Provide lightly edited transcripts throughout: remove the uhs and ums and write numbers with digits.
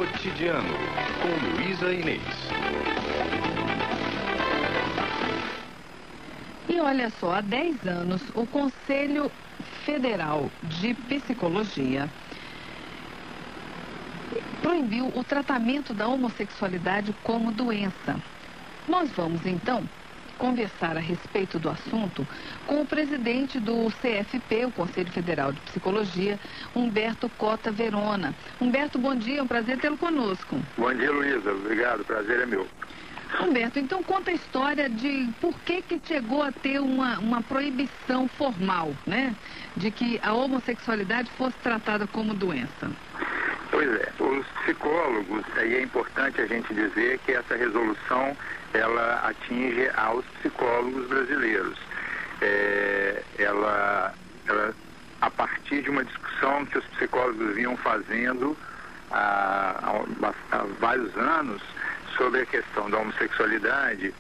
Cotidiano, com Luísa Inês. E olha só, há 10 anos, o Conselho Federal de Psicologia proibiu o tratamento da homossexualidade como doença. Nós vamos, então, conversar a respeito do assunto com o presidente do CFP, o Conselho Federal de Psicologia, Humberto Cota Verona. Humberto, bom dia, é um prazer tê-lo conosco. Bom dia, Luísa. Obrigado, o prazer é meu. Humberto, então conta a história de por que chegou a ter uma proibição formal, né? De que a homossexualidade fosse tratada como doença. Pois é, os psicólogos, aí é importante a gente dizer que essa resolução, ela atinge aos psicólogos brasileiros. Ela, a partir de uma discussão que os psicólogos vinham fazendo há vários anos sobre a questão da homossexualidade,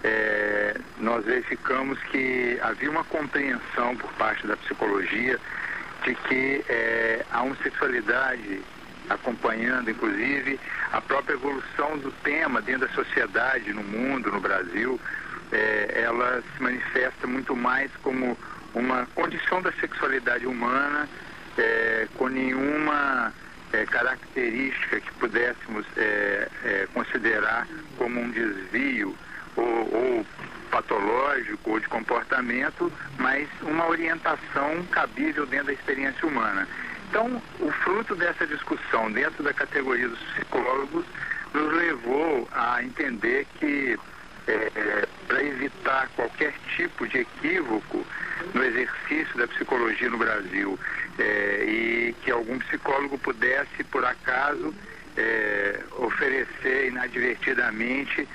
nós verificamos que havia uma compreensão por parte da psicologia de que a homossexualidade, acompanhando inclusive a própria evolução do tema dentro da sociedade, no mundo, no Brasil, ela se manifesta muito mais como uma condição da sexualidade humana, com nenhuma característica que pudéssemos considerar como um desvio ou patológico ou de comportamento, mas uma orientação cabível dentro da experiência humana. Então, o fruto dessa discussão dentro da categoria dos psicólogos nos levou a entender que, para evitar qualquer tipo de equívoco no exercício da psicologia no Brasil, e que algum psicólogo pudesse, por acaso, oferecer inadvertidamente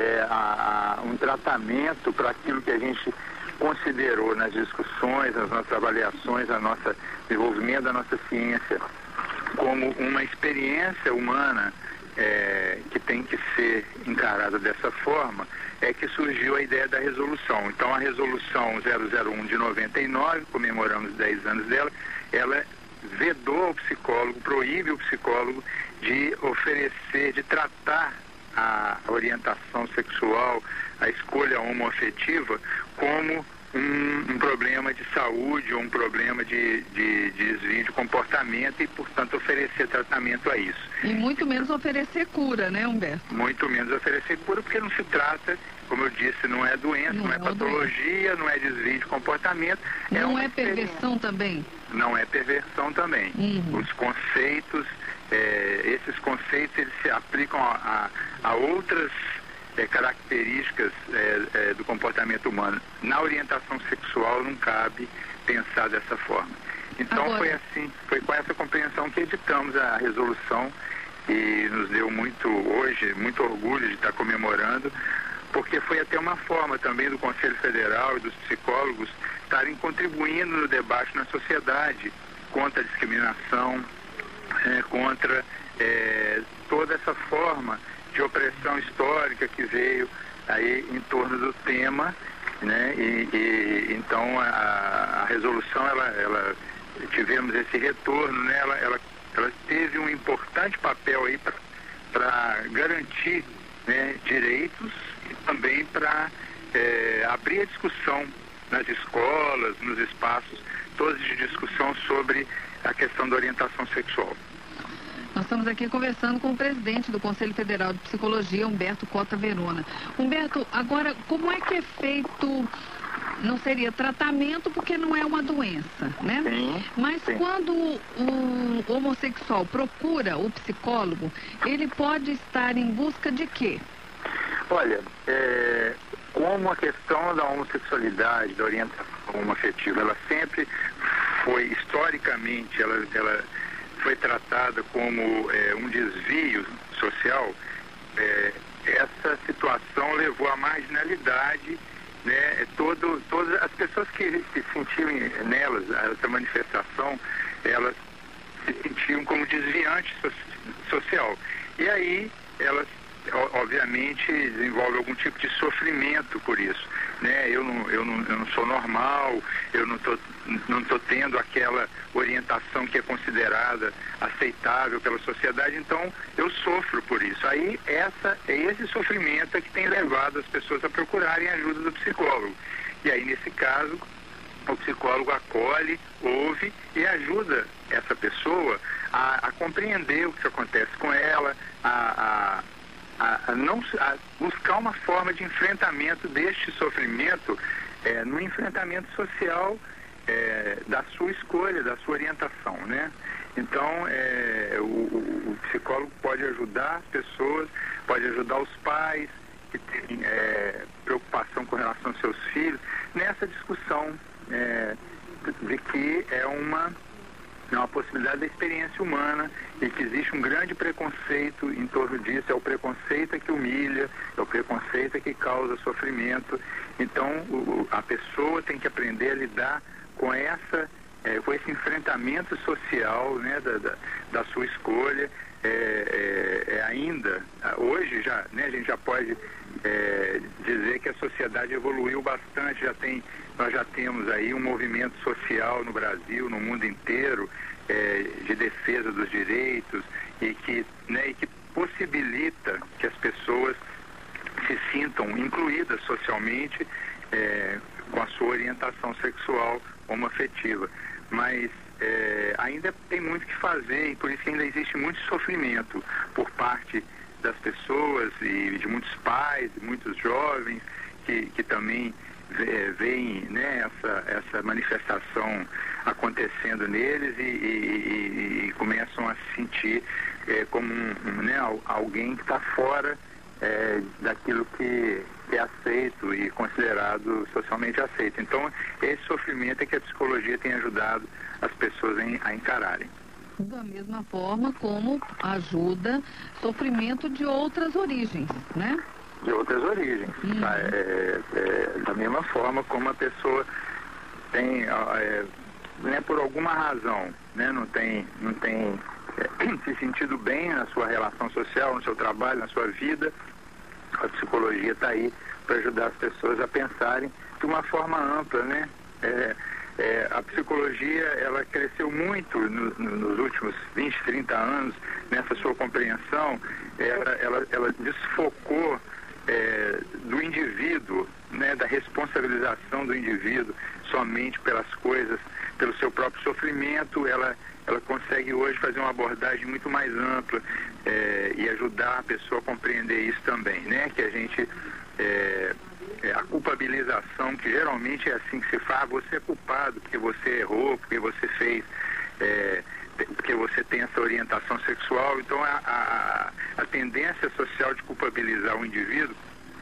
um tratamento para aquilo que a gente considerou nas discussões, nas nossas avaliações, no nosso desenvolvimento da nossa ciência, como uma experiência humana que tem que ser encarada dessa forma, que surgiu a ideia da resolução. Então, a resolução 001 de 99, comemoramos 10 anos dela, ela vedou ao psicólogo, proíbe o psicólogo de oferecer, de tratar a orientação sexual, a escolha homoafetiva, como um problema de saúde ou um problema de desvio de comportamento e, portanto, oferecer tratamento a isso. E muito menos oferecer cura, né, Humberto? Muito menos oferecer cura, porque não se trata, como eu disse, não é doença, não é patologia, não é desvio de comportamento. Não é perversão também? Não é perversão também. Os conceitos, esses conceitos, eles se aplicam a outras características do comportamento humano. Na orientação sexual não cabe pensar dessa forma. Então foi com essa compreensão que editamos a resolução, e nos deu hoje muito orgulho de estar comemorando, porque foi até uma forma também do Conselho Federal e dos psicólogos estarem contribuindo no debate na sociedade contra a discriminação, contra toda essa forma de opressão histórica que veio aí em torno do tema, né? Então a resolução, ela tivemos esse retorno, né? Ela teve um importante papel aí para garantir, né, direitos e também para abrir a discussão nas escolas, nos espaços todos de discussão sobre a questão da orientação sexual. Nós estamos aqui conversando com o presidente do Conselho Federal de Psicologia, Humberto Cota Verona. Humberto, agora, como é que é feito, não seria tratamento porque não é uma doença, né? Sim, mas sim. Quando o homossexual procura o psicólogo, ele pode estar em busca de quê? Olha, como a questão da homossexualidade, da orientação homoafetiva, ela sempre foi, historicamente, ela foi tratada como um desvio social, essa situação levou à marginalidade, né? Todas as pessoas que sentiam nelas essa manifestação, elas se sentiam como desviantes social. E aí elas, obviamente, desenvolvem algum tipo de sofrimento por isso, né? Eu não sou normal, eu não estou não estou tendo aquela orientação que é considerada aceitável pela sociedade, então eu sofro por isso. Aí esse sofrimento é que tem levado as pessoas a procurarem a ajuda do psicólogo. E aí, nesse caso, o psicólogo acolhe, ouve e ajuda essa pessoa a compreender o que acontece com ela, a buscar uma forma de enfrentamento deste sofrimento, no enfrentamento social da sua escolha, da sua orientação, né? Então, o psicólogo pode ajudar as pessoas, pode ajudar os pais que têm preocupação com relação aos seus filhos, nessa discussão de que é uma possibilidade da experiência humana e que existe um grande preconceito em torno disso. É o preconceito que humilha, é o preconceito que causa sofrimento. Então, a pessoa tem que aprender a lidar com esse enfrentamento social, né, da sua escolha. Ainda, hoje já, né, a gente já pode dizer que a sociedade evoluiu bastante, nós já temos aí um movimento social no Brasil, no mundo inteiro, de defesa dos direitos e que possibilita que as pessoas se sintam incluídas socialmente com a sua orientação sexual homoafetiva. Mas ainda tem muito que fazer e por isso que ainda existe muito sofrimento por parte das pessoas e de muitos pais, de muitos jovens que também veem, né, essa manifestação acontecendo neles e começam a se sentir como alguém que está fora daquilo que é aceito e considerado socialmente aceito. Então, esse sofrimento é que a psicologia tem ajudado as pessoas a encararem. Da mesma forma como ajuda sofrimento de outras origens, né? De outras origens. Da mesma forma como a pessoa tem, por alguma razão, né, não tem se sentido bem na sua relação social, no seu trabalho, na sua vida, a psicologia está aí para ajudar as pessoas a pensarem de uma forma ampla, né? A psicologia, ela cresceu muito nos últimos 20, 30 anos nessa sua compreensão. Ela desfocou do indivíduo, né, da responsabilização do indivíduo somente pelas coisas, pelo seu próprio sofrimento. Ela consegue hoje fazer uma abordagem muito mais ampla e ajudar a pessoa a compreender isso também, né? Que a gente a culpabilização, que geralmente é assim que se faz: você é culpado porque você errou, porque você fez, porque você tem essa orientação sexual. Então a tendência social de culpabilizar o indivíduo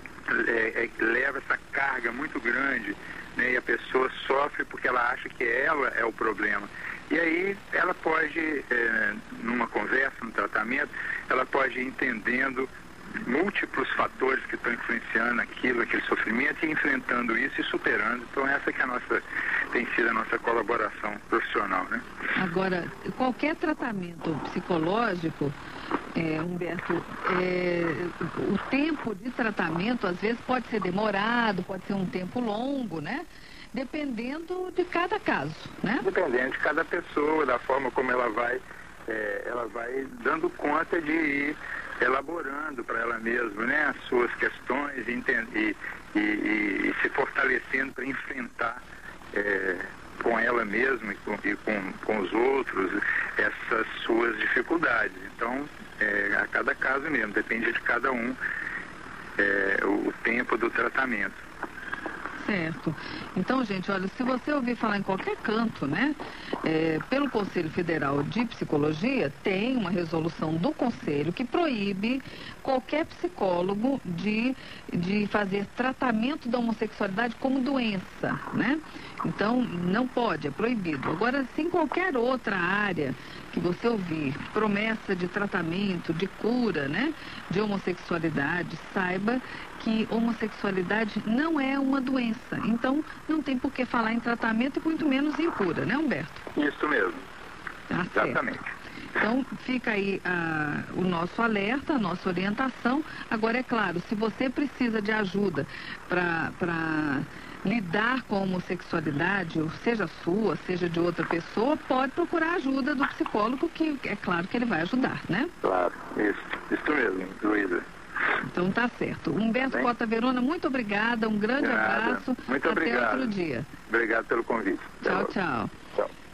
leva essa carga muito grande, né, e a pessoa sofre porque ela acha que ela é o problema. E aí ela pode, numa conversa, no tratamento, ela pode ir entendendo múltiplos fatores que estão influenciando aquele sofrimento e enfrentando isso e superando. Então essa que tem sido a nossa colaboração profissional, né? Agora, qualquer tratamento psicológico, Humberto, o tempo de tratamento às vezes pode ser demorado, pode ser um tempo longo, né? Dependendo de cada caso, né? Dependendo de cada pessoa, da forma como ela vai dando conta de ir elaborando para ela mesma, né, as suas questões e se fortalecendo para enfrentar com ela mesma e com os outros essas suas dificuldades. Então, a cada caso mesmo, depende de cada um o tempo do tratamento. Certo. Então, gente, olha, se você ouvir falar em qualquer canto, né, pelo Conselho Federal de Psicologia, tem uma resolução do Conselho que proíbe qualquer psicólogo de fazer tratamento da homossexualidade como doença, né? Então, não pode, é proibido. Agora, se em qualquer outra área que você ouvir promessa de tratamento, de cura, né, de homossexualidade, saiba que homossexualidade não é uma doença. Então, não tem por que falar em tratamento e muito menos em cura, né, Humberto? Isso mesmo. Tá, exatamente. Então, fica aí o nosso alerta, a nossa orientação. Agora, é claro, se você precisa de ajuda para lidar com a homossexualidade, seja sua, seja de outra pessoa, pode procurar ajuda do psicólogo, que é claro que ele vai ajudar, né? Claro, isso mesmo, Luísa. Então tá certo. Humberto Cota Verona, muito obrigada, um grande abraço. Muito Até obrigado. outro dia. Obrigado pelo convite. Tchau, tchau. Tchau.